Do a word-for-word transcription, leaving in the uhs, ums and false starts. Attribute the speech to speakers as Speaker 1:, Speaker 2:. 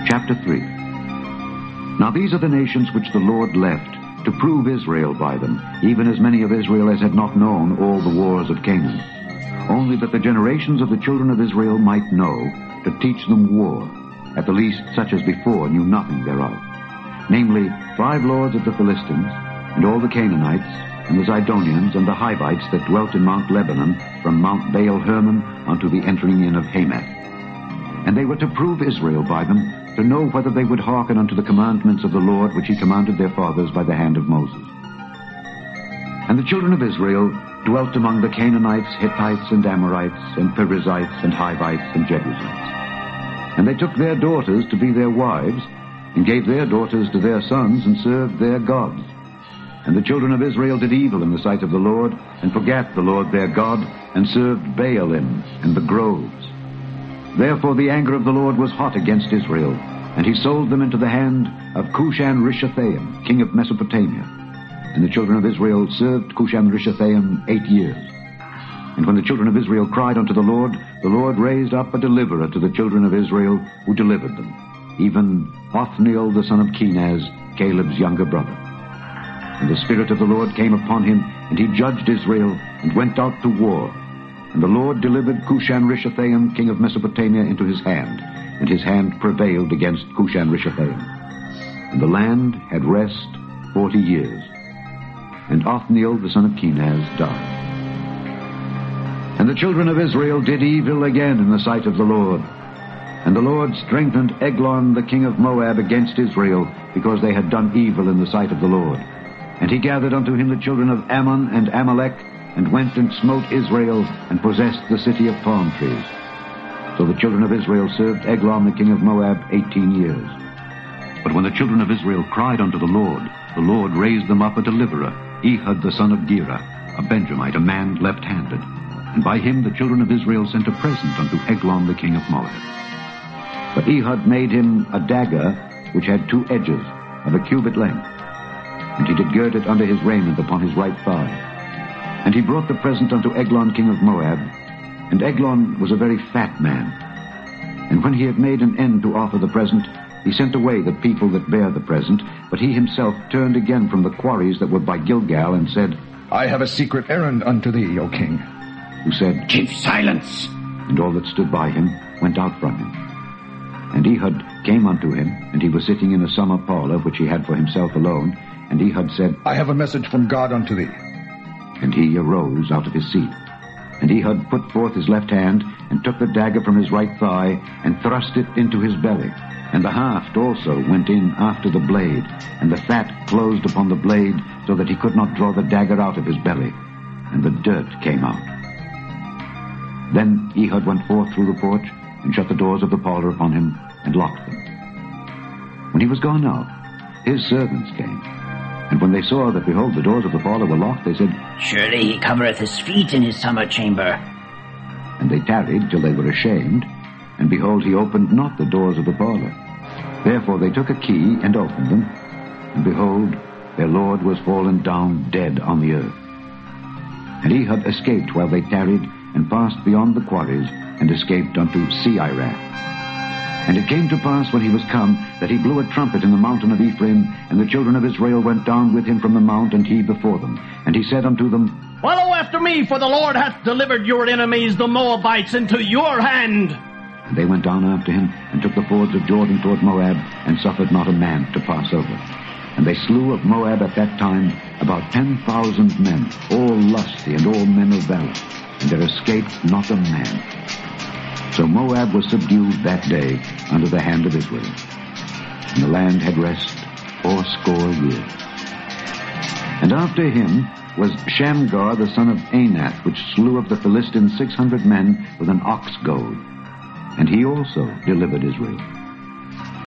Speaker 1: Chapter three. Now these are the nations which the Lord left, to prove Israel by them, even as many of Israel as had not known all the wars of Canaan, only that the generations of the children of Israel might know, to teach them war, at the least such as before knew nothing thereof. Namely, five lords of the Philistines, and all the Canaanites, and the Zidonians, and the Hivites that dwelt in Mount Lebanon, from Mount Baal Hermon unto the entering in of Hamath. And they were to prove Israel by them, to know whether they would hearken unto the commandments of the Lord which he commanded their fathers by the hand of Moses. And the children of Israel dwelt among the Canaanites, Hittites, and Amorites, and Perizzites, and Hivites, and Jebusites. And they took their daughters to be their wives, and gave their daughters to their sons, and served their gods. And the children of Israel did evil in the sight of the Lord, and forgat the Lord their God, and served Baalim and the groves. Therefore the anger of the Lord was hot against Israel, and he sold them into the hand of Cushan-Rishathaim, king of Mesopotamia. And the children of Israel served Cushan-Rishathaim eight years. And when the children of Israel cried unto the Lord, the Lord raised up a deliverer to the children of Israel, who delivered them, even Othniel the son of Kenaz, Caleb's younger brother. And the Spirit of the Lord came upon him, and he judged Israel, and went out to war. And the Lord delivered Cushan-Rishathaim, king of Mesopotamia, into his hand, and his hand prevailed against Cushan-Rishathaim. And the land had rest forty years. And Othniel the son of Kenaz died. And the children of Israel did evil again in the sight of the Lord. And the Lord strengthened Eglon the king of Moab against Israel, because they had done evil in the sight of the Lord. And he gathered unto him the children of Ammon and Amalek, and went and smote Israel, and possessed the city of palm trees. So the children of Israel served Eglon the king of Moab eighteen years. But when the children of Israel cried unto the Lord, the Lord raised them up a deliverer, Ehud the son of Gera, a Benjamite, a man left-handed. And by him the children of Israel sent a present unto Eglon the king of Moab. But Ehud made him a dagger which had two edges, of a cubit length. And he did gird it under his raiment upon his right thigh. And he brought the present unto Eglon king of Moab. And Eglon was a very fat man. And when he had made an end to offer the present, he sent away the people that bare the present, but he himself turned again from the quarries that were by Gilgal, and said,
Speaker 2: I have a secret errand unto thee, O king.
Speaker 1: Who said,
Speaker 3: Keep silence.
Speaker 1: And all that stood by him went out from him. And Ehud came unto him, and he was sitting in a summer parlor which he had for himself alone. And Ehud said,
Speaker 2: I have a message from God unto thee.
Speaker 1: And he arose out of his seat. And Ehud put forth his left hand, and took the dagger from his right thigh, and thrust it into his belly. And the haft also went in after the blade, and the fat closed upon the blade, so that he could not draw the dagger out of his belly. And the dirt came out. Then Ehud went forth through the porch, and shut the doors of the parlor upon him, and locked them. When he was gone out, his servants came. And when they saw that, behold, the doors of the parlor were locked, they said,
Speaker 3: Surely he covereth his feet in his summer chamber.
Speaker 1: And they tarried till they were ashamed, and behold, he opened not the doors of the parlor. Therefore they took a key, and opened them, and behold, their lord was fallen down dead on the earth. And Ehud escaped while they tarried, and passed beyond the quarries, and escaped unto Seirath. And it came to pass, when he was come, that he blew a trumpet in the mountain of Ephraim, and the children of Israel went down with him from the mount, and he before them. And he said unto them,
Speaker 4: Follow after me, for the Lord hath delivered your enemies, the Moabites, into your hand.
Speaker 1: And they went down after him, and took the fords of Jordan toward Moab, and suffered not a man to pass over. And they slew of Moab at that time about ten thousand men, all lusty and all men of valor, and there escaped not a man. So Moab was subdued that day under the hand of Israel. And the land had rest fourscore years. And after him was Shamgar the son of Anath, which slew of the Philistines six hundred men with an ox goad. And he also delivered Israel.